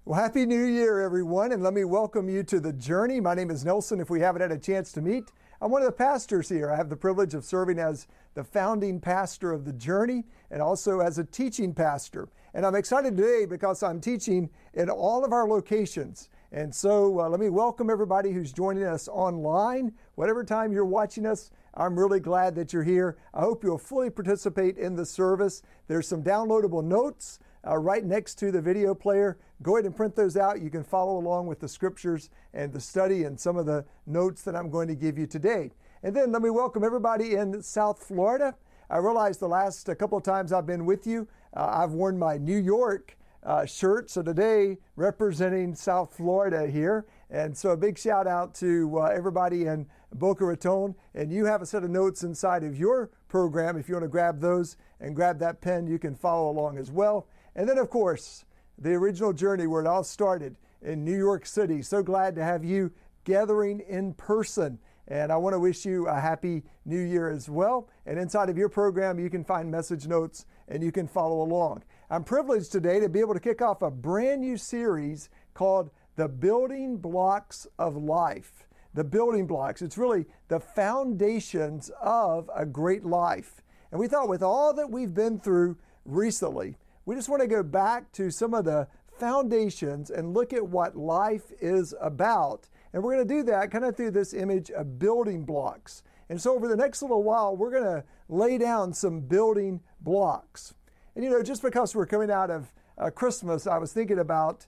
Well, Happy New Year, everyone, and let me welcome you to The Journey. My name is Nelson. If we haven't had a chance to meet, I'm one of the pastors here. I have the privilege of serving as the founding pastor of The Journey and also as a teaching pastor. And I'm excited today because I'm teaching in all of our locations. And so let me welcome everybody who's joining us online. Whatever time you're watching us, I'm really glad that you're here. I hope you'll fully participate in the service. There's some downloadable notes right next to the video player. Go ahead and print those out. You can follow along with the scriptures and the study and some of the notes that I'm going to give you today. And then let me welcome everybody in South Florida. I realize the last couple of times I've been with you, I've worn my New York shirt. So today, representing South Florida here. And so a big shout out to everybody in Boca Raton. And you have a set of notes inside of your program. If you want to grab those and grab that pen, you can follow along as well. And then, of course, the original journey where it all started in New York City. So glad to have you gathering in person. And I want to wish you a happy new year as well. And inside of your program, you can find message notes and you can follow along. I'm privileged today to be able to kick off a brand new series called The Building Blocks of Life. The building blocks. It's really the foundations of a great life. And we thought with all that we've been through recently, we just want to go back to some of the foundations and look at what life is about. And we're going to do that kind of through this image of building blocks. And so over the next little while, we're going to lay down some building blocks. And you know, just because we're coming out of Christmas, I was thinking about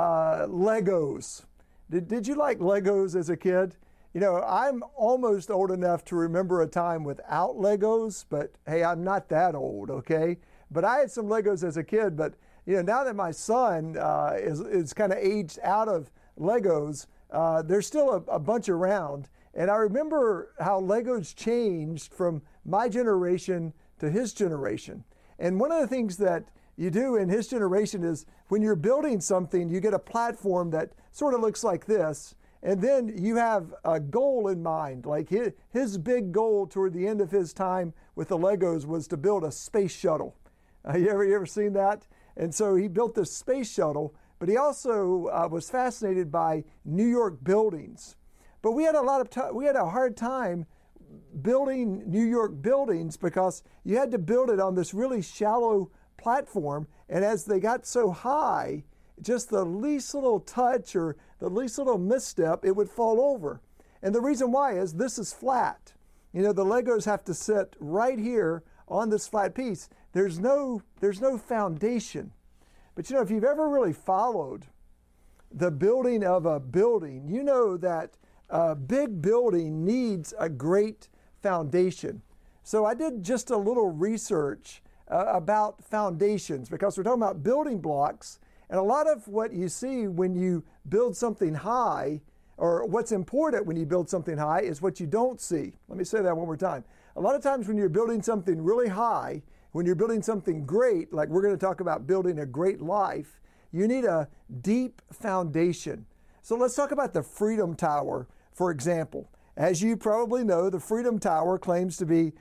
Legos. Did you like Legos as a kid? You know, I'm almost old enough to remember a time without Legos, but hey, I'm not that old, okay? But I had some Legos as a kid, but you know, now that my son is kind of aged out of Legos, there's still a bunch around. And I remember how Legos changed from my generation to his generation. And one of the things that you do in his generation is when you're building something, you get a platform that sort of looks like this. And then you have a goal in mind. Like his big goal toward the end of his time with the Legos was to build a space shuttle. You ever seen that? And so he built this space shuttle, but he also was fascinated by New York buildings. But we had a hard time building New York buildings because you had to build it on this really shallow platform. And as they got so high, just the least little touch or the least little misstep, it would fall over. And the reason why is this is flat. You know, the Legos have to sit right here on this flat piece. There's no foundation. But you know, if you've ever really followed the building of a building, you know that a big building needs a great foundation. So I did just a little research about foundations because we're talking about building blocks. And a lot of what you see when you build something high, or what's important when you build something high, is what you don't see. Let me say that one more time. A lot of times when you're building something really high, when you're building something great, like we're going to talk about building a great life, you need a deep foundation. So let's talk about the Freedom Tower, for example. As you probably know, the Freedom Tower claims to be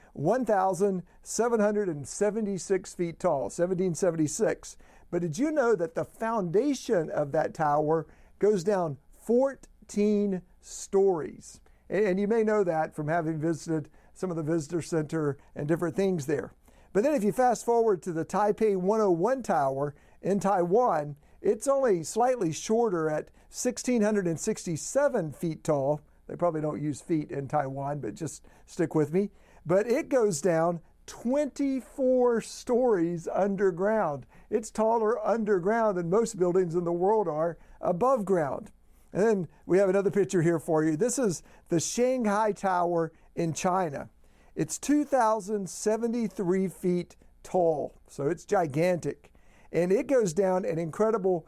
1,776 feet tall, 1776. But did you know that the foundation of that tower goes down 14 stories? And you may know that from having visited some of the visitor center and different things there. But then if you fast forward to the Taipei 101 Tower in Taiwan, it's only slightly shorter at 1,667 feet tall. They probably don't use feet in Taiwan, but just stick with me. But it goes down 24 stories underground. It's taller underground than most buildings in the world are above ground. And then we have another picture here for you. This is the Shanghai Tower in China. It's 2,073 feet tall, so it's gigantic. And it goes down an incredible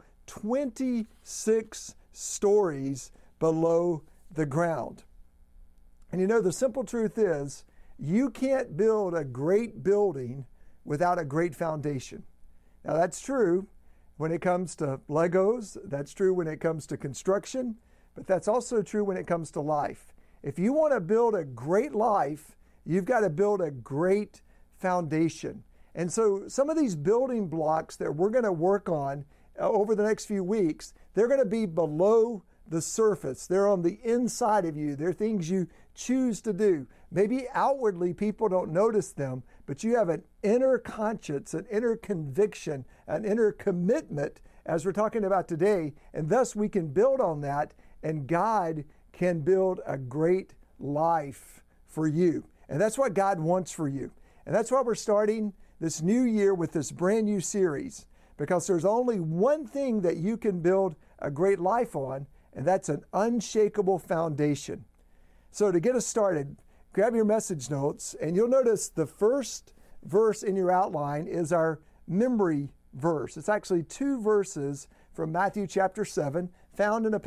26 stories below the ground. And you know, the simple truth is, you can't build a great building without a great foundation. Now that's true when it comes to Legos, that's true when it comes to construction, but that's also true when it comes to life. If you want to build a great life, you've got to build a great foundation. And so some of these building blocks that we're going to work on over the next few weeks, they're going to be below the surface. They're on the inside of you. They're things you choose to do. Maybe outwardly people don't notice them, but you have an inner conscience, an inner conviction, an inner commitment, as we're talking about today, and thus we can build on that, and God can build a great life for you. And that's what God wants for you. And that's why we're starting this new year with this brand new series, because there's only one thing that you can build a great life on, and that's an unshakable foundation. So to get us started, grab your message notes, and you'll notice the first verse in your outline is our memory verse. It's actually 2 verses from Matthew chapter 7, found in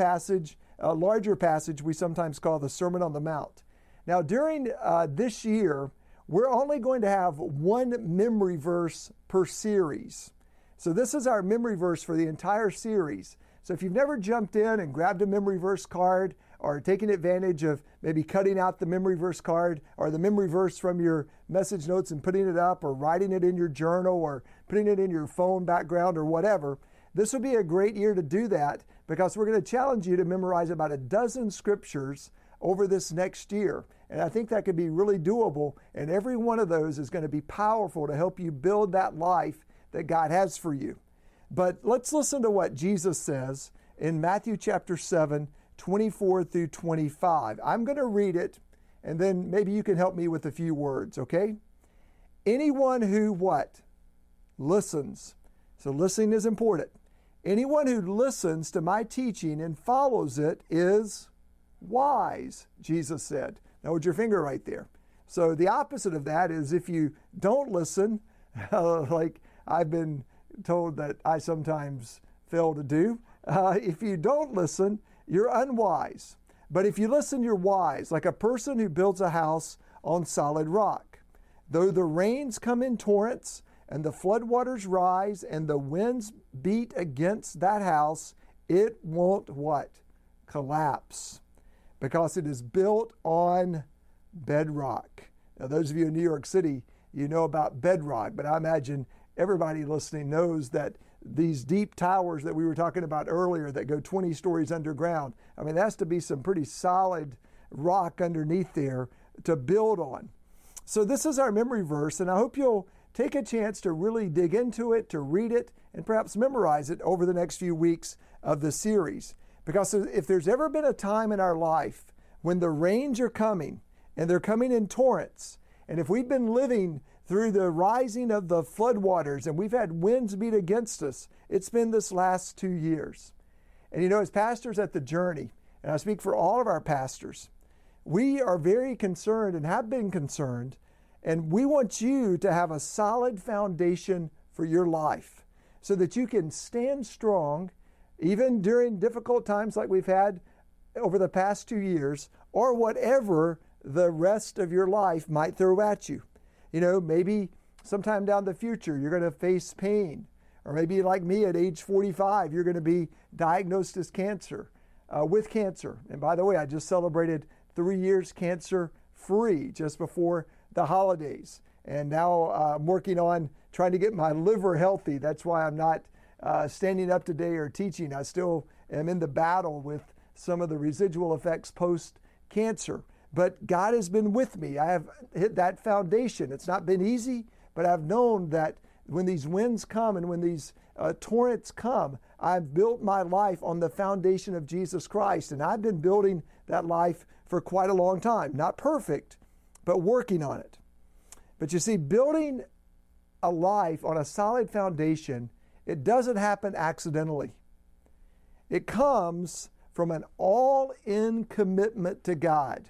a larger passage we sometimes call the Sermon on the Mount. Now, during this year, we're only going to have one memory verse per series. So this is our memory verse for the entire series. So if you've never jumped in and grabbed a memory verse card, or taken advantage of maybe cutting out the memory verse card or the memory verse from your message notes and putting it up, or writing it in your journal, or putting it in your phone background, or whatever, this would be a great year to do that, because we're going to challenge you to memorize about a dozen scriptures over this next year. And I think that could be really doable, and every one of those is going to be powerful to help you build that life that God has for you. But let's listen to what Jesus says in Matthew chapter 7, 24 through 25. I'm going to read it, and then maybe you can help me with a few words, okay? Anyone who what? Listens. So listening is important. Anyone who listens to my teaching and follows it is wise, Jesus said. Now, with your finger right there. So the opposite of that is if you don't listen, like I've been told that I sometimes fail to do. If you don't listen, you're unwise. But if you listen, you're wise, like a person who builds a house on solid rock. Though the rains come in torrents, and the floodwaters rise, and the winds beat against that house, it won't what? Collapse. Because it is built on bedrock. Now, those of you in New York City, you know about bedrock, but I imagine everybody listening knows that these deep towers that we were talking about earlier that go 20 stories underground, I mean, that has to be some pretty solid rock underneath there to build on. So this is our memory verse, and I hope you'll take a chance to really dig into it, to read it, and perhaps memorize it over the next few weeks of the series. Because if there's ever been a time in our life when the rains are coming, and they're coming in torrents, and if we've been living through the rising of the floodwaters and we've had winds beat against us, it's been this last 2 years. And you know, as pastors at The Journey, and I speak for all of our pastors, we are very concerned and have been concerned, and we want you to have a solid foundation for your life so that you can stand strong even during difficult times like we've had over the past 2 years, or whatever the rest of your life might throw at you. You know, maybe sometime down the future, you're going to face pain. Or maybe like me at age 45, you're going to be diagnosed as with cancer. And by the way, I just celebrated 3 years cancer-free just before the holidays. And now I'm working on trying to get my liver healthy. That's why I'm not standing up today or teaching. I still am in the battle with some of the residual effects post-cancer. But God has been with me. I have hit that foundation. It's not been easy, but I've known that when these winds come and when these torrents come, I've built my life on the foundation of Jesus Christ. And I've been building that life for quite a long time. Not perfect, but working on it. But you see, building a life on a solid foundation, it doesn't happen accidentally. It comes from an all-in commitment to God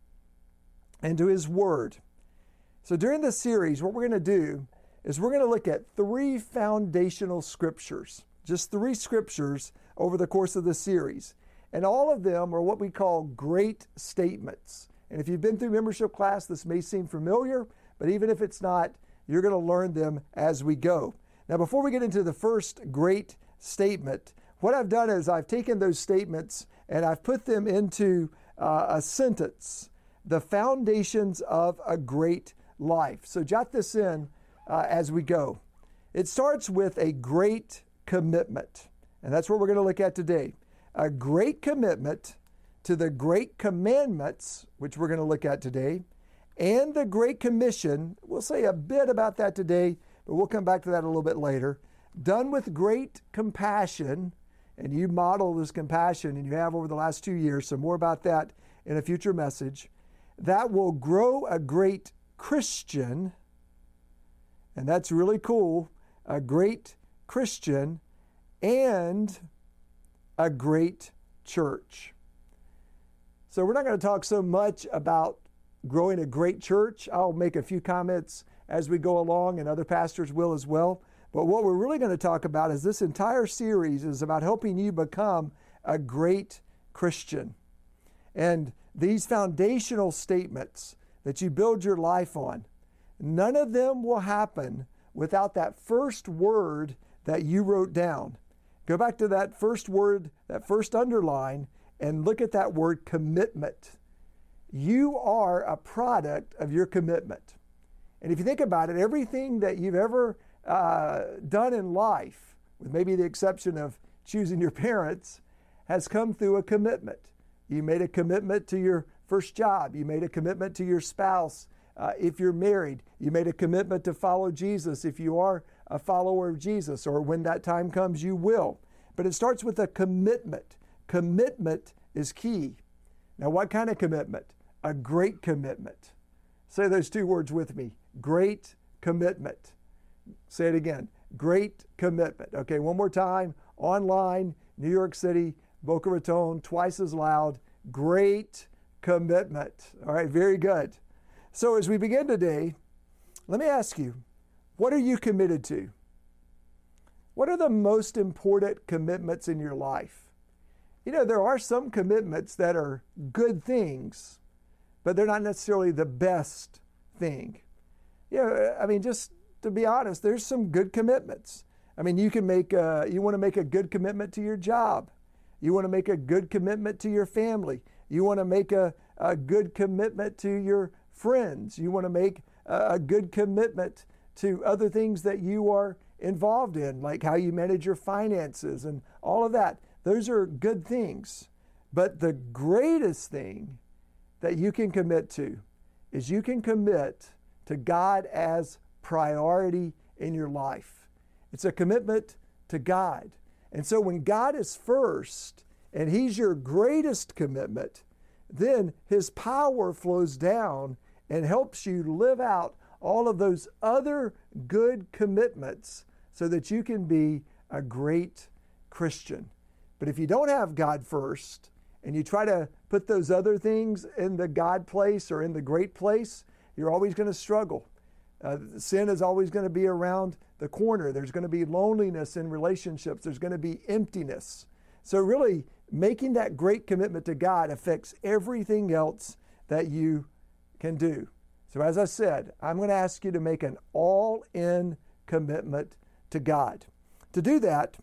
and to His Word. So during this series, what we're going to do is we're going to look at 3 foundational scriptures, just 3 scriptures over the course of the series. And all of them are what we call great statements. And if you've been through membership class, this may seem familiar, but even if it's not, you're going to learn them as we go. Now, before we get into the first great statement, what I've done is I've taken those statements and I've put them into a sentence, the foundations of a great life. So jot this in as we go. It starts with a great commitment. And that's what we're going to look at today. A great commitment to the great commandments, which we're going to look at today, and the Great Commission. We'll say a bit about that today, but we'll come back to that a little bit later. Done with great compassion, and you model this compassion, and you have over the last 2 years, so more about that in a future message. That will grow a great Christian, and that's really cool, a great Christian and a great church. So we're not going to talk so much about growing a great church. I'll make a few comments as we go along, and other pastors will as well. But what we're really going to talk about is this entire series is about helping you become a great Christian. And these foundational statements that you build your life on, none of them will happen without that first word that you wrote down. Go back to that first word, that first underline, and look at that word commitment. You are a product of your commitment. And if you think about it, everything that you've ever done in life, with maybe the exception of choosing your parents, has come through a commitment. You made a commitment to your first job. You made a commitment to your spouse. If you're married, you made a commitment to follow Jesus if you are a follower of Jesus, or when that time comes, you will. But it starts with a commitment. Commitment is key. Now, what kind of commitment? A great commitment. Say those two words with me. Great commitment. Say it again. Great commitment. Okay, one more time. Online, New York City, Boca Raton, twice as loud. Great commitment. All right, very good. So as we begin today, let me ask you, what are you committed to? What are the most important commitments in your life? You know, there are some commitments that are good things, but they're not necessarily the best thing. You know, I mean, just to be honest, there's some good commitments. I mean, you can make you want to make a good commitment to your job. You want to make a good commitment to your family. You want to make a good commitment to your friends. You want to make a good commitment to other things that you are involved in, like how you manage your finances and all of that. Those are good things. But the greatest thing that you can commit to is you can commit to God as priority in your life. It's a commitment to God. And so when God is first and He's your greatest commitment, then His power flows down and helps you live out all of those other good commitments so that you can be a great Christian. But if you don't have God first and you try to put those other things in the God place or in the great place, you're always going to struggle. Sin is always going to be around the corner. There's going to be loneliness in relationships. There's going to be emptiness. So really, making that great commitment to God affects everything else that you can do. So as I said, I'm going to ask you to make an all-in commitment to God. To do that,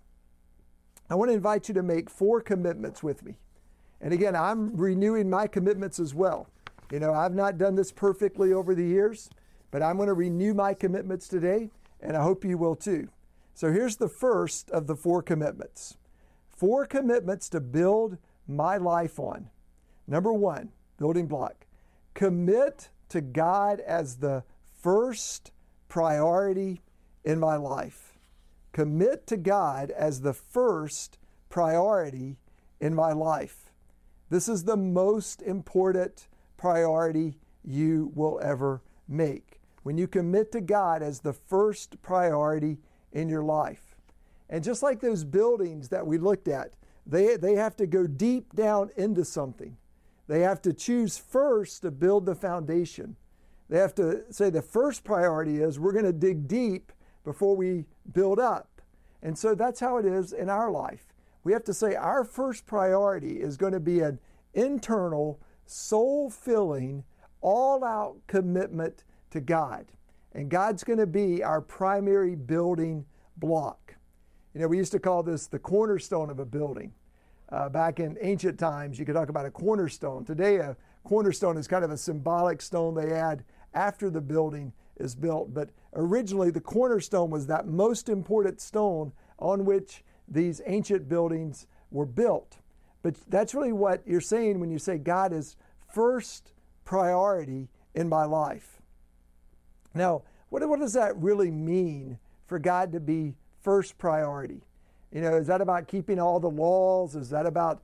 I want to invite you to make 4 commitments with me. And again, I'm renewing my commitments as well. You know, I've not done this perfectly over the years, but I'm going to renew my commitments today, and I hope you will too. So here's the first of the 4 commitments. 4 commitments to build my life on. Number 1, building block. Commit to God as the first priority in my life. Commit to God as the first priority in my life. This is the most important priority you will ever make. When you commit to God as the first priority in your life. And just like those buildings that we looked at, they have to go deep down into something. They have to choose first to build the foundation. They have to say the first priority is we're going to dig deep before we build up. And so that's how it is in our life. We have to say our first priority is going to be an internal, soul-filling, all-out commitment to God. And God's going to be our primary building block. You know, we used to call this the cornerstone of a building. Back in ancient times, you could talk about a cornerstone. Today, a cornerstone is kind of a symbolic stone they add after the building is built. But originally, the cornerstone was that most important stone on which these ancient buildings were built. But that's really what you're saying when you say God is first priority in my life. Now, what does that really mean for God to be first priority? Is that about keeping all the laws? Is that about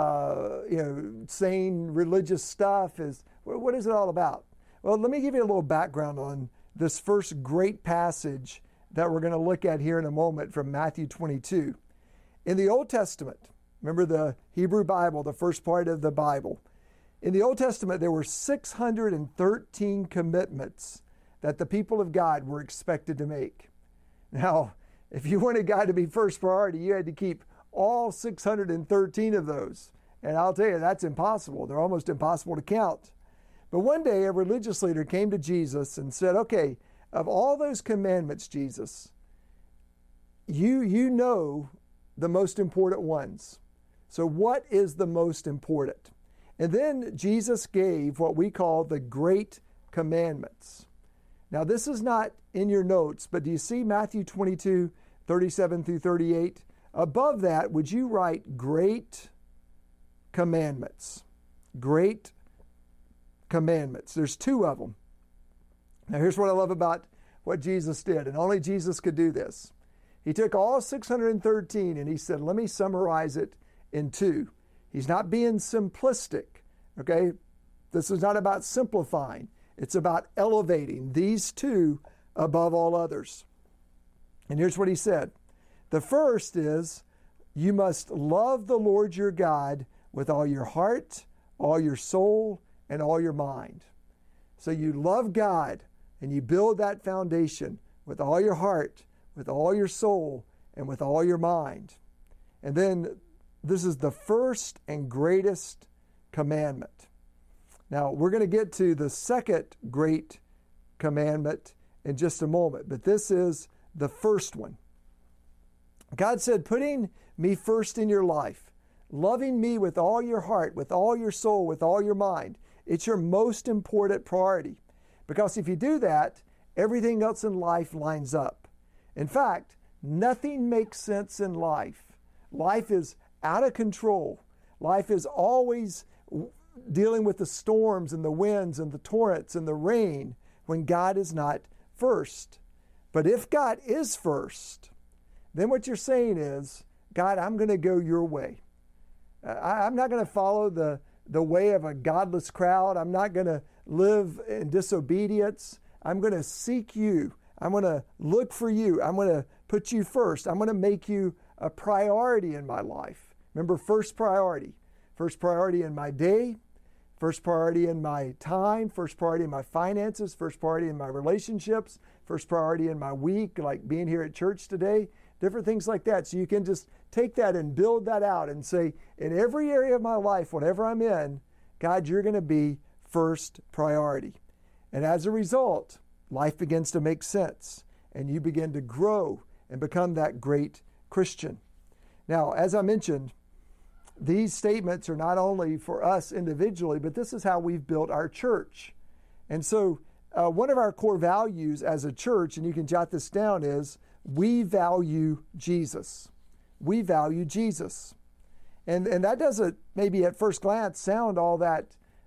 saying religious stuff? What is it all about? Well, let me give you a little background on this first great passage that we're going to look at here in a moment from Matthew 22. In the Old Testament, remember the Hebrew Bible, the first part of the Bible. In the Old Testament, there were 613 commitments that the people of God were expected to make. Now, if you wanted God to be first priority, you had to keep all 613 of those. And I'll tell you, that's impossible. They're almost impossible to count. But one day, a religious leader came to Jesus and said, okay, of all those commandments, Jesus, you know the most important ones. So what is the most important? And then Jesus gave what we call the Great Commandments. Now, this is not in your notes, but do you see Matthew 22, 37 through 38? Above that, would you write Great Commandments? Great Commandments. There's two of them. Now, here's what I love about what Jesus did, and only Jesus could do this. He took all 613 and he said, let me summarize it in two. He's not being simplistic, okay? This is not about simplifying. It's about elevating these two above all others. And here's what he said. The first is, you must love the Lord your God with all your heart, all your soul, and all your mind. So you love God and you build that foundation with all your heart, with all your soul, and with all your mind. And then this is the first and greatest commandment. Now, we're going to get to the second great commandment in just a moment, but this is the first one. God said, putting me first in your life, loving me with all your heart, with all your soul, with all your mind, it's your most important priority. Because if you do that, everything else in life lines up. In fact, nothing makes sense in life. Life is out of control. Life is always dealing with the storms and the winds and the torrents and the rain when God is not first. But if God is first, then what you're saying is, God, I'm going to go your way. I'm not going to follow the way of a godless crowd. I'm not going to live in disobedience. I'm going to seek you. I'm going to look for you. I'm going to put you first. I'm going to make you a priority in my life. Remember, first priority. First priority in my day, first priority in my time, first priority in my finances, first priority in my relationships, first priority in my week, like being here at church today, different things like that. So you can just take that and build that out and say, in every area of my life, whatever I'm in, God, you're going to be first priority. And as a result, life begins to make sense and you begin to grow and become that great Christian. Now, as I mentioned, these statements are not only for us individually, but this is how we've built our church. And so one of our core values as a church, and you can jot this down, is we value Jesus. We value Jesus. And that doesn't maybe at first glance sound all that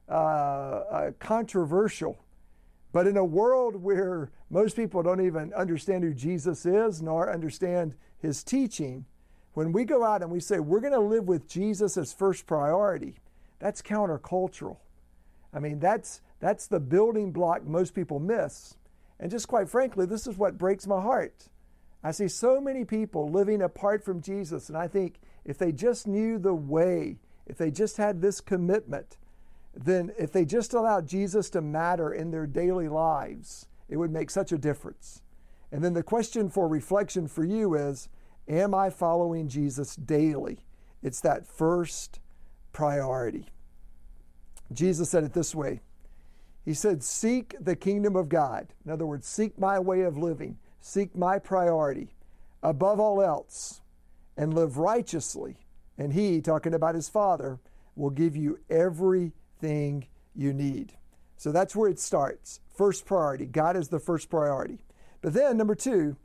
controversial. But in a world where most people don't even understand who Jesus is nor understand his teaching, when we go out and we say we're going to live with Jesus as first priority, that's countercultural. I mean, that's the building block most people miss. And just quite frankly, this is what breaks my heart. I see so many people living apart from Jesus, and I think if they just knew the way, if they just had this commitment, then if they just allowed Jesus to matter in their daily lives, it would make such a difference. And then the question for reflection for you is, am I following Jesus daily? It's that first priority. Jesus said it this way. He said, seek the kingdom of God. In other words, seek my way of living. Seek my priority above all else and live righteously. And he, talking about his Father, will give you everything you need. So that's where it starts. First priority. God is the first priority. But then, number two,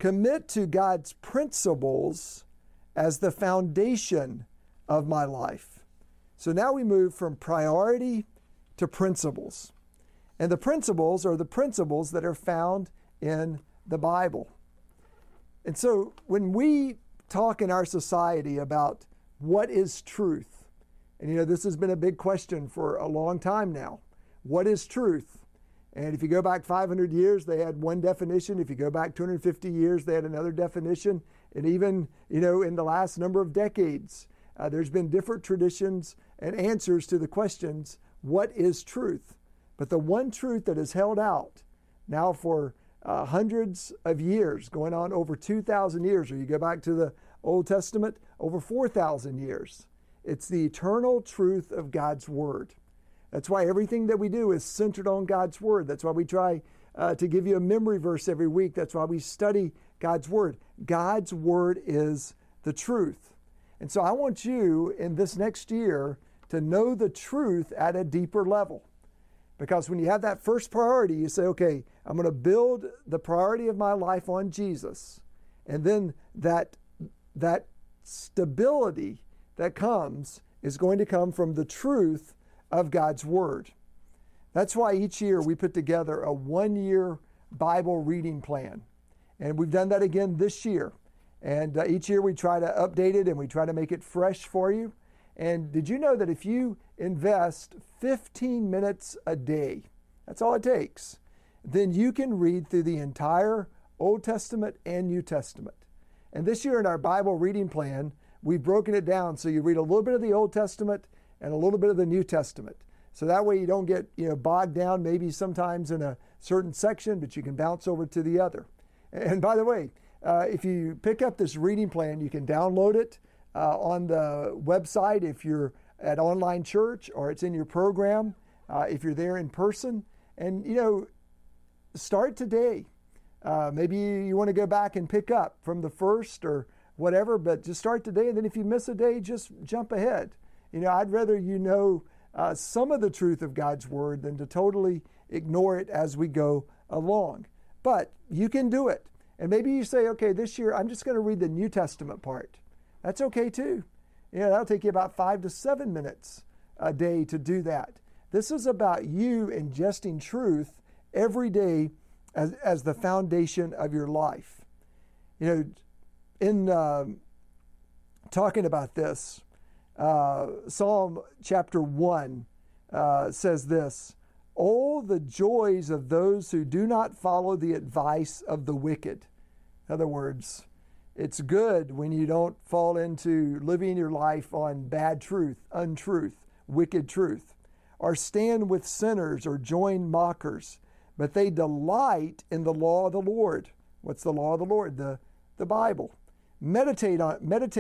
commit to God's principles as the foundation of my life. So now we move from priority to principles. And the principles are the principles that are found in the Bible. And so when we talk in our society about what is truth, and this has been a big question for a long time now. What is truth? And if you go back 500 years, they had one definition. If you go back 250 years, they had another definition. And even, in the last number of decades, there's been different traditions and answers to the questions, what is truth? But the one truth that is held out now for hundreds of years, going on over 2,000 years, or you go back to the Old Testament, over 4,000 years. It's the eternal truth of God's Word. That's why everything that we do is centered on God's Word. That's why we try to give you a memory verse every week. That's why we study God's Word. God's Word is the truth. And so I want you in this next year to know the truth at a deeper level. Because when you have that first priority, you say, okay, I'm going to build the priority of my life on Jesus. And then that stability that comes is going to come from the truth of God's Word. That's why each year we put together a 1-year Bible reading plan. And we've done that again this year. And each year we try to update it and we try to make it fresh for you. And did you know that if you invest 15 minutes a day, that's all it takes, then you can read through the entire Old Testament and New Testament. And this year in our Bible reading plan, we've broken it down so you read a little bit of the Old Testament and a little bit of the New Testament. So that way you don't get bogged down maybe sometimes in a certain section, but you can bounce over to the other. And by the way, if you pick up this reading plan, you can download it on the website if you're at online church, or it's in your program if you're there in person. And start today. Maybe you want to go back and pick up from the first or whatever, but just start today. And then if you miss a day, just jump ahead. I'd rather some of the truth of God's Word than to totally ignore it as we go along. But you can do it. And maybe you say, okay, this year I'm just going to read the New Testament part. That's okay too. That'll take you about 5 to 7 minutes a day to do that. This is about you ingesting truth every day as the foundation of your life. In talking about this, Psalm chapter 1 says this, "Oh, the joys of those who do not follow the advice of the wicked." In other words, it's good when you don't fall into living your life on bad truth, untruth, wicked truth, or stand with sinners or join mockers, but they delight in the law of the Lord. What's the law of the Lord? The Bible. Meditate on,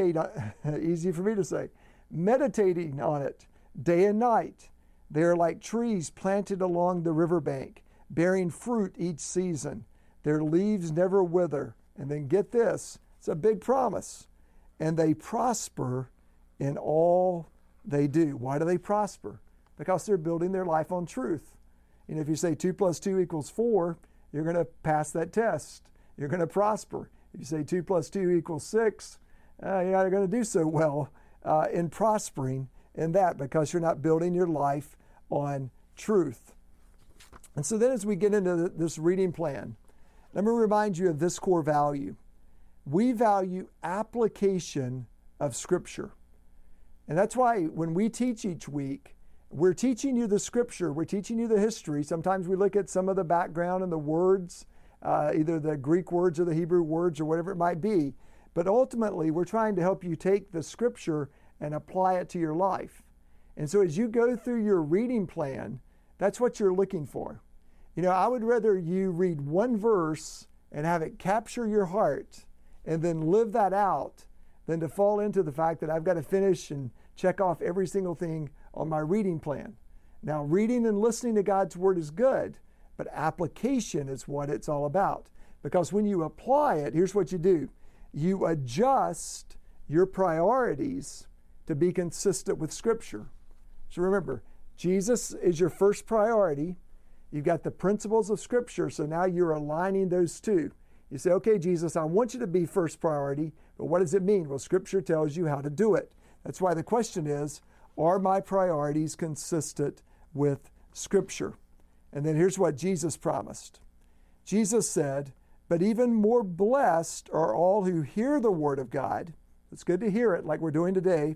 easy for me to say, meditating on it day and night. They are like trees planted along the riverbank, bearing fruit each season. Their leaves never wither. And then get this, it's a big promise. And they prosper in all they do. Why do they prosper? Because they're building their life on truth. If you say 2 + 2 = 4, you're going to pass that test. You're going to prosper. If you say 2 + 2 = 6, you're not going to do so well in prospering in that, because you're not building your life on truth. And so then as we get into this reading plan, let me remind you of this core value. We value application of Scripture. And that's why when we teach each week, we're teaching you the Scripture, we're teaching you the history. Sometimes we look at some of the background and the words, either the Greek words or the Hebrew words or whatever it might be. But ultimately, we're trying to help you take the Scripture and apply it to your life. And so as you go through your reading plan, that's what you're looking for. I would rather you read one verse and have it capture your heart and then live that out than to fall into the fact that I've got to finish and check off every single thing on my reading plan. Now, reading and listening to God's Word is good, but application is what it's all about. Because when you apply it, here's what you do. You adjust your priorities to be consistent with Scripture. So remember, Jesus is your first priority. You've got the principles of Scripture, so now you're aligning those two. You say, okay, Jesus, I want you to be first priority, but what does it mean? Well, Scripture tells you how to do it. That's why the question is, are my priorities consistent with Scripture? And then here's what Jesus promised. Jesus said, but even more blessed are all who hear the word of God. It's good to hear it like we're doing today,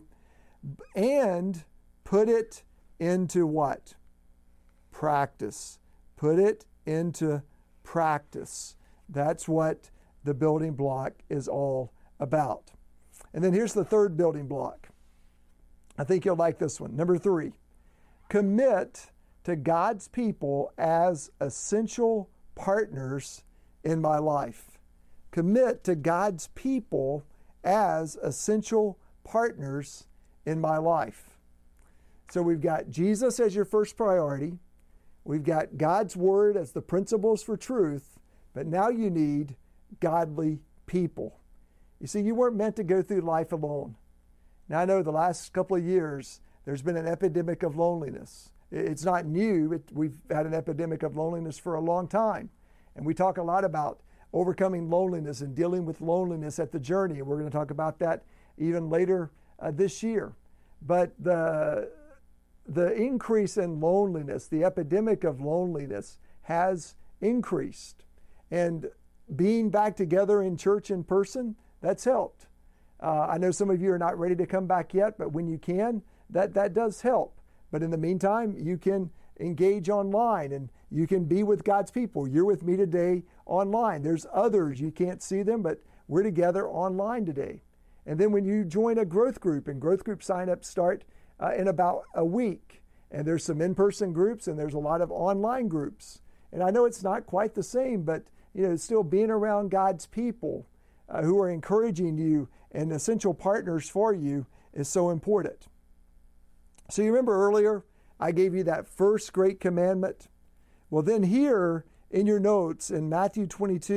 and put it into what? Practice. Put it into practice. That's what the building block is all about. And then here's the third building block. I think you'll like this one. Number 3, commit to God's people as essential partners in my life. Commit to God's people as essential partners in my life. So we've got Jesus as your first priority. We've got God's Word as the principles for truth, but now you need godly people. You see, you weren't meant to go through life alone. Now I know the last couple of years there's been an epidemic of loneliness. It's not new. We've had an epidemic of loneliness for a long time. And we talk a lot about overcoming loneliness and dealing with loneliness at the journey. And we're going to talk about that even later this year. But the increase in loneliness, the epidemic of loneliness has increased. And being back together in church in person, that's helped. I know some of you are not ready to come back yet, but when you can, that does help. But in the meantime, you can engage online and you can be with God's people. You're with me today online. There's others, you can't see them, but we're together online today. And then when you join a growth group, and growth group sign-ups start in about a week, and there's some in-person groups and there's a lot of online groups. And I know it's not quite the same, but still being around God's people who are encouraging you and essential partners for you is so important. So you remember earlier, I gave you that first great commandment. Well, then here in your notes in Matthew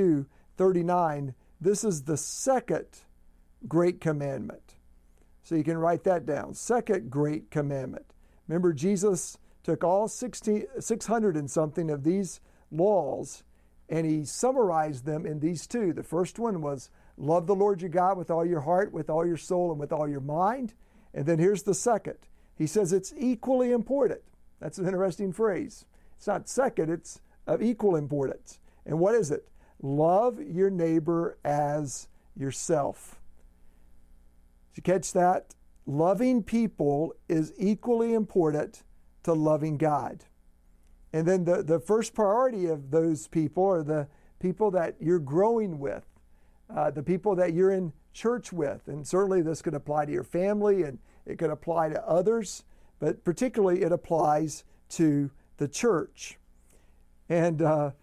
22:39, this is the second great commandment. So you can write that down. Second great commandment. Remember, Jesus took all 600 and something of these laws and he summarized them in these two. The first one was love the Lord your God with all your heart, with all your soul, and with all your mind. And then here's the second. He says it's equally important. That's an interesting phrase. It's not second, it's of equal importance. And what is it? Love your neighbor as yourself. Did you catch that? Loving people is equally important to loving God. And then the first priority of those people are the people that you're growing with, the people that you're in church with. And certainly this could apply to your family and it could apply to others, but particularly it applies to the church. And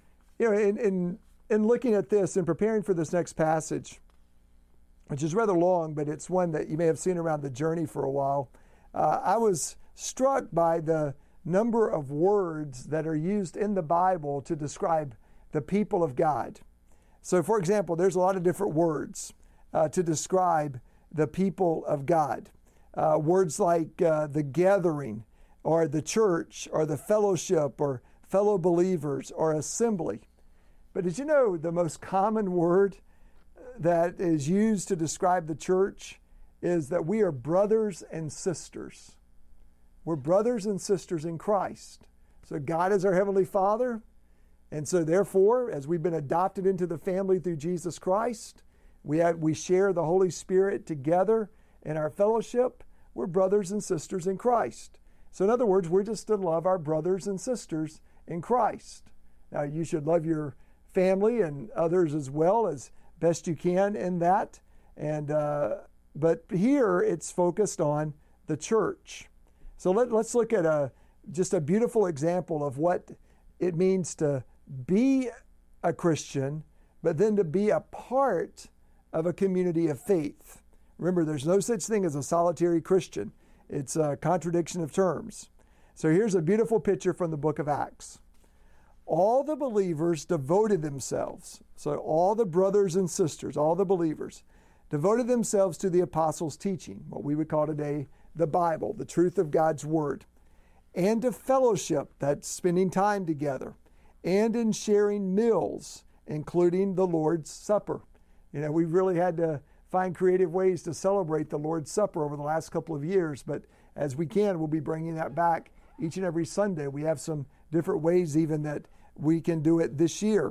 in looking at this and preparing for this next passage, which is rather long, but it's one that you may have seen around the journey for a while, I was struck by the number of words that are used in the Bible to describe the people of God. So, for example, there's a lot of different words to describe the people of God. Words like the gathering, or the church, or the fellowship, or fellow believers, or assembly. But did you know the most common word that is used to describe the church is that we are brothers and sisters. We're brothers and sisters in Christ. So God is our Heavenly Father. And so therefore, as we've been adopted into the family through Jesus Christ, we share the Holy Spirit together in our fellowship. We're brothers and sisters in Christ. So in other words, we're just to love our brothers and sisters in Christ. Now, you should love your family and others as well as best you can in that. And but here it's focused on the church. So let's look at just a beautiful example of what it means to be a Christian, but then to be a part of a community of faith. Remember, there's no such thing as a solitary Christian. It's a contradiction of terms. So here's a beautiful picture from the book of Acts. All the believers devoted themselves, so all the brothers and sisters, all the believers, devoted themselves to the apostles' teaching, what we would call today the Bible, the truth of God's Word, and to fellowship, that's spending time together, and in sharing meals, including the Lord's Supper. We've really had to find creative ways to celebrate the Lord's Supper over the last couple of years, but as we can, we'll be bringing that back each and every Sunday. We have some different ways even that we can do it this year.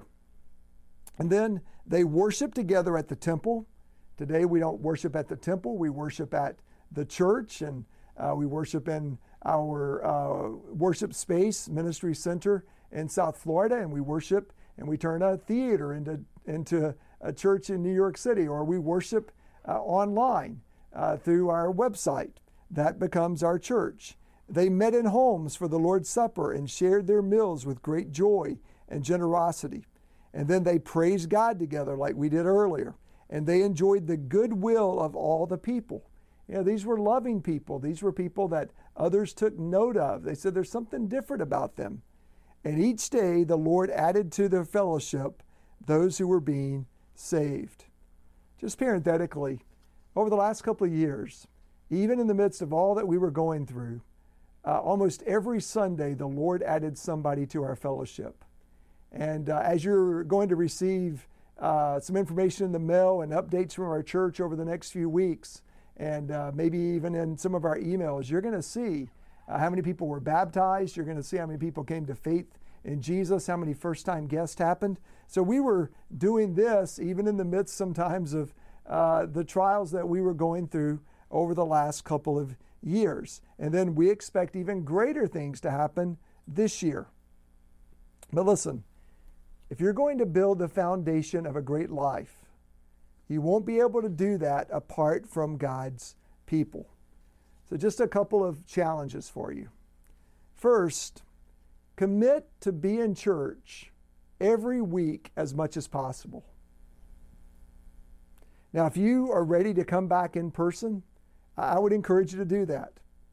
And then they worship together at the temple. Today we don't worship at the temple, we worship at the church, and we worship in our worship space, ministry center in South Florida, and we worship and we turn a theater into a church in New York City, or we worship online through our website. That becomes our church. They met in homes for the Lord's Supper and shared their meals with great joy and generosity. And then they praised God together like we did earlier. And they enjoyed the goodwill of all the people. These were loving people. These were people that others took note of. They said there's something different about them. And each day the Lord added to their fellowship those who were being saved. Just parenthetically, over the last couple of years, even in the midst of all that we were going through, almost every Sunday the Lord added somebody to our fellowship. And as you're going to receive some information in the mail and updates from our church over the next few weeks, and maybe even in some of our emails, you're going to see how many people were baptized. You're going to see how many people came to faith in Jesus, how many first-time guests happened. So we were doing this even in the midst sometimes of the trials that we were going through over the last couple of years. And then we expect even greater things to happen this year. But listen, if you're going to build the foundation of a great life, you won't be able to do that apart from God's people. So just a couple of challenges for you. First, commit to be in church every week as much as possible. Now, if you are ready to come back in person, I would encourage you to do that.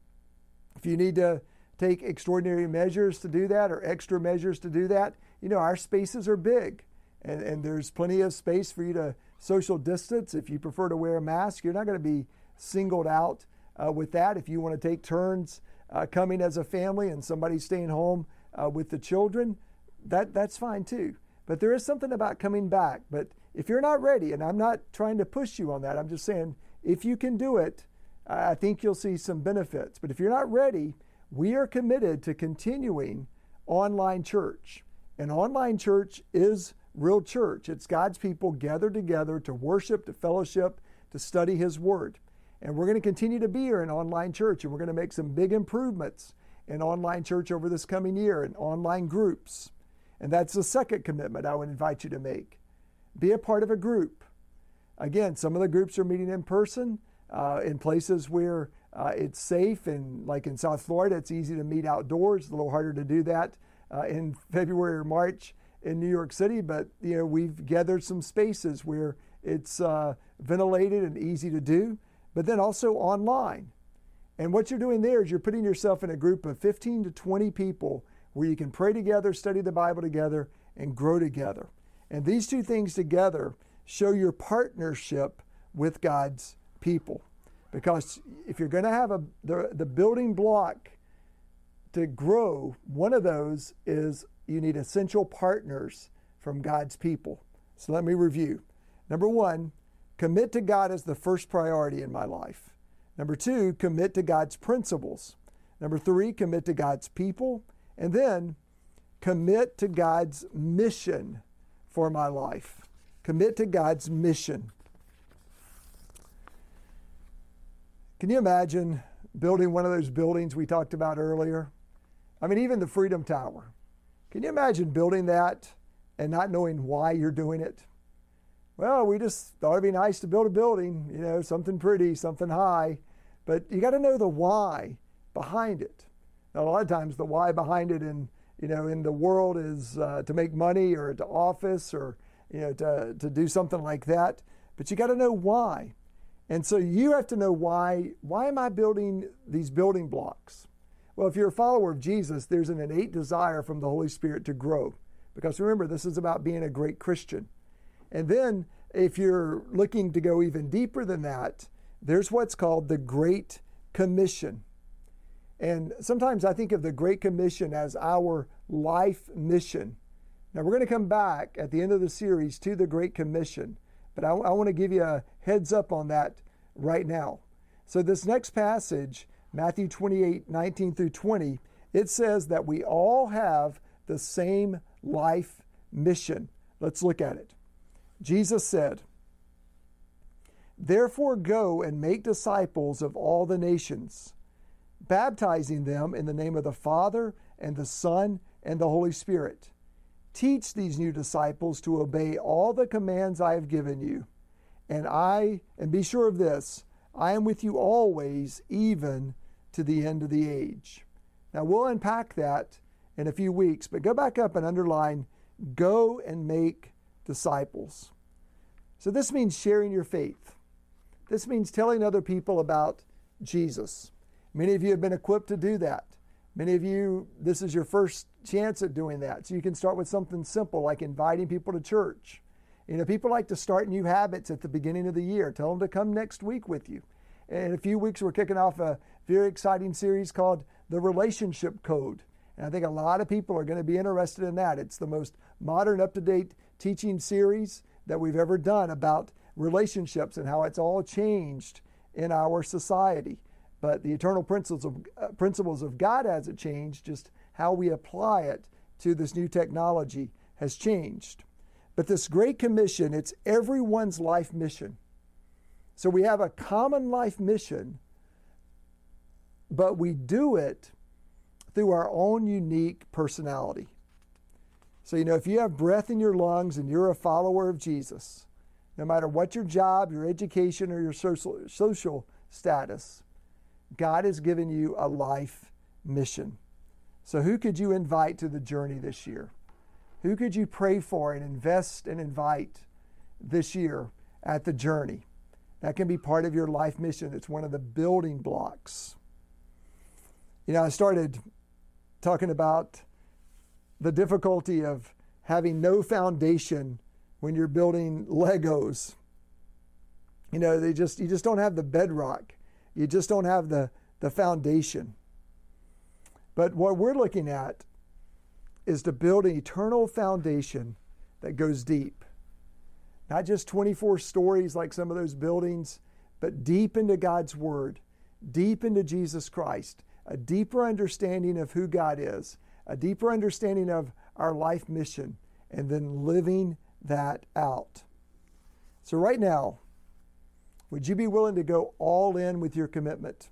If you need to take extraordinary measures to do that or extra measures to do that, our spaces are big and there's plenty of space for you to social distance. If you prefer to wear a mask, you're not going to be singled out with that. If you want to take turns coming as a family and somebody staying home with the children, that's fine too. But there is something about coming back. But if you're not ready, and I'm not trying to push you on that, I'm just saying if you can do it, I think you'll see some benefits. But if you're not ready, we are committed to continuing online church. And online church is real church. It's God's people gathered together to worship, to fellowship, to study His Word. And we're going to continue to be here in online church, and we're going to make some big improvements in online church over this coming year in online groups. And that's the second commitment I would invite you to make. Be a part of a group. Again, some of the groups are meeting in person in places where it's safe, and like in South Florida, it's easy to meet outdoors. It's a little harder to do that in February or March in New York City, but we've gathered some spaces where it's ventilated and easy to do, but then also online. And what you're doing there is you're putting yourself in a group of 15 to 20 people where you can pray together, study the Bible together, and grow together. And these two things together show your partnership with God's people. Because if you're going to have the building block to grow, one of those is you need essential partners from God's people. So let me review. Number one, commit to God as the first priority in my life. Number two, commit to God's principles. Number three, commit to God's people. And then commit to God's mission for my life. Commit to God's mission. Can you imagine building one of those buildings we talked about earlier? I mean, even the Freedom Tower. Can you imagine building that and not knowing why you're doing it? Well, we just thought it'd be nice to build a building, something pretty, something high. But you got to know the why behind it. Now, a lot of times the why behind it in the world is to make money or to office or to do something like that. But you got to know why. And so you have to know why. Why am I building these building blocks? Well, if you're a follower of Jesus, there's an innate desire from the Holy Spirit to grow. Because remember, this is about being a great Christian. And then if you're looking to go even deeper than that, there's what's called the Great Commission. And sometimes I think of the Great Commission as our life mission. Now, we're going to come back at the end of the series to the Great Commission, but I want to give you a heads up on that right now. So this next passage, Matthew 28, 19 through 20, it says that we all have the same life mission. Let's look at it. Jesus said, "Therefore go and make disciples of all the nations, baptizing them in the name of the Father and the Son and the Holy Spirit. Teach these new disciples to obey all the commands I have given you. And be sure of this, I am with you always, even to the end of the age." Now we'll unpack that in a few weeks, but go back up and underline, go and make disciples. So this means sharing your faith. This means telling other people about Jesus. Many of you have been equipped to do that. Many of you, this is your first chance at doing that. So you can start with something simple like inviting people to church. You know, people like to start new habits at the beginning of the year. Tell them to come next week with you. In a few weeks, we're kicking off a very exciting series called The Relationship Code. And I think a lot of people are going to be interested in that. It's the most modern, up-to-date teaching series that we've ever done about relationships and how it's all changed in our society. But the eternal principles of God hasn't changed, just how we apply it to this new technology has changed. But this Great Commission, it's everyone's life mission. So we have a common life mission, but we do it through our own unique personality. So, you know, if you have breath in your lungs and you're a follower of Jesus, no matter what your job, your education, or your social status, God has given you a life mission. So who could you invite to the journey this year? Who could you pray for and invest and invite this year at the journey? That can be part of your life mission. It's one of the building blocks. You know, I started talking about the difficulty of having no foundation when you're building Legos. You know, you just don't have the bedrock. You just don't have the foundation. But what we're looking at is to build an eternal foundation that goes deep. Not just 24 stories like some of those buildings, but deep into God's Word, deep into Jesus Christ, a deeper understanding of who God is, a deeper understanding of our life mission, and then living that out. So right now, would you be willing to go all in with your commitment?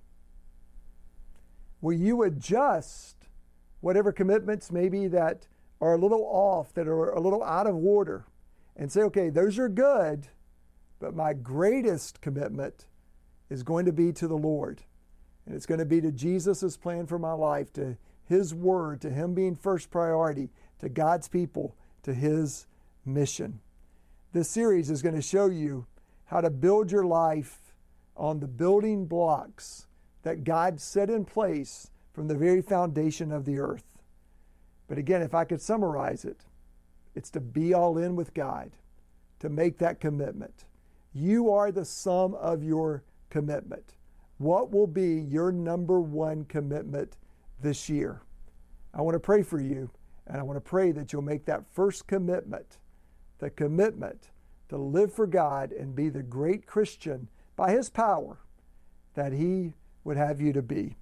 Will you adjust whatever commitments maybe that are a little off, that are a little out of order, and say, okay, those are good, but my greatest commitment is going to be to the Lord. And it's going to be to Jesus' plan for my life, to His Word, to Him being first priority, to God's people, to His mission. This series is going to show you how to build your life on the building blocks that God set in place from the very foundation of the earth. But again, if I could summarize it, it's to be all in with God, to make that commitment. You are the sum of your commitment. What will be your number one commitment this year? I want to pray for you, and I want to pray that you'll make that first commitment, the commitment to live for God and be the great Christian by His power that He would have you to be.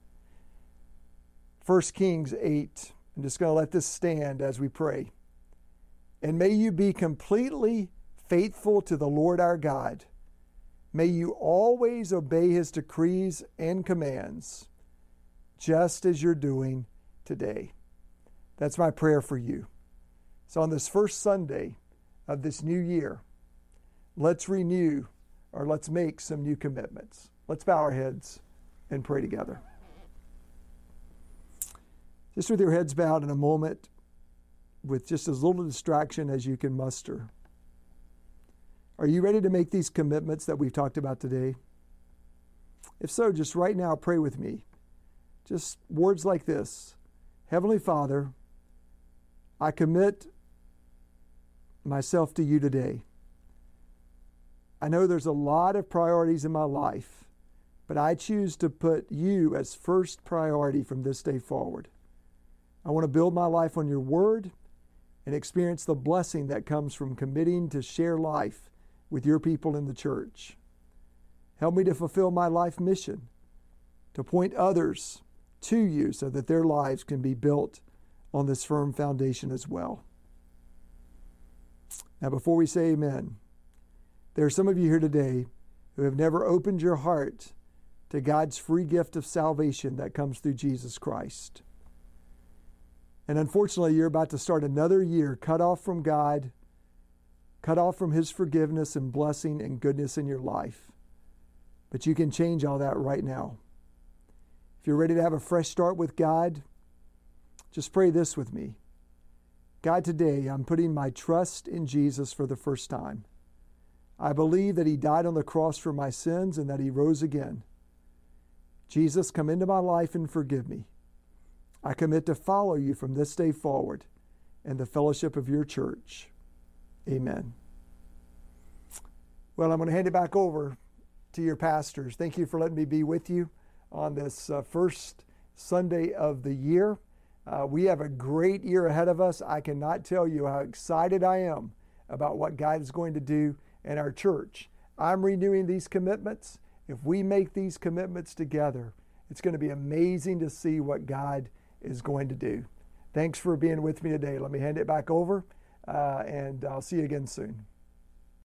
1 Kings 8, I'm just going to let this stand as we pray. And may you be completely faithful to the Lord our God. May you always obey His decrees and commands, just as you're doing today. That's my prayer for you. So on this first Sunday of this new year, let's renew, or let's make some new commitments. Let's bow our heads and pray together. Just with your heads bowed in a moment, with just as little distraction as you can muster. Are you ready to make these commitments that we've talked about today? If so, just right now pray with me. Just words like this. Heavenly Father, I commit myself to you today. I know there's a lot of priorities in my life, but I choose to put you as first priority from this day forward. I want to build my life on your word, and experience the blessing that comes from committing to share life with your people in the church. Help me to fulfill my life mission, to point others to you so that their lives can be built on this firm foundation as well. Now, before we say amen, there are some of you here today who have never opened your heart to God's free gift of salvation that comes through Jesus Christ. And unfortunately, you're about to start another year cut off from God, cut off from His forgiveness and blessing and goodness in your life. But you can change all that right now. If you're ready to have a fresh start with God, just pray this with me. God, today I'm putting my trust in Jesus for the first time. I believe that He died on the cross for my sins and that He rose again. Jesus, come into my life and forgive me. I commit to follow You from this day forward in the fellowship of Your church. Amen. Well, I'm going to hand it back over to your pastors. Thank you for letting me be with you on this first Sunday of the year. We have a great year ahead of us. I cannot tell you how excited I am about what God is going to do in our church. I'm renewing these commitments. If we make these commitments together, it's going to be amazing to see what God is going to do. Thanks for being with me today. Let me hand it back over, and I'll see you again soon.